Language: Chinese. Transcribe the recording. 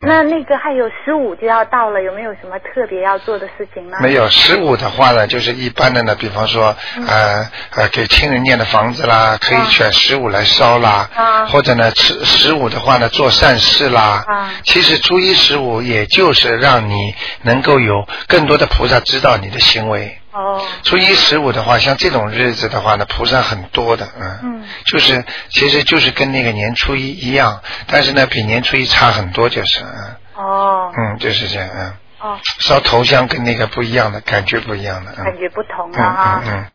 那个还有15就要到了，有没有什么特别要做的事情呢？ 没有15的话呢，就是一般的呢，比方说给亲人念的房子啦，可以选15来烧啦，或者呢15的话呢做善事啦。其实初一15也就是让你能够有更多的菩萨知道你的行为。初一15的话，像这种日子的话呢，菩萨很多的，其实就是跟那个年初一一样，但是呢比年初一差很多，就是就是这样，烧头香跟那个不一样的感觉，不一样的， 感觉不同啊。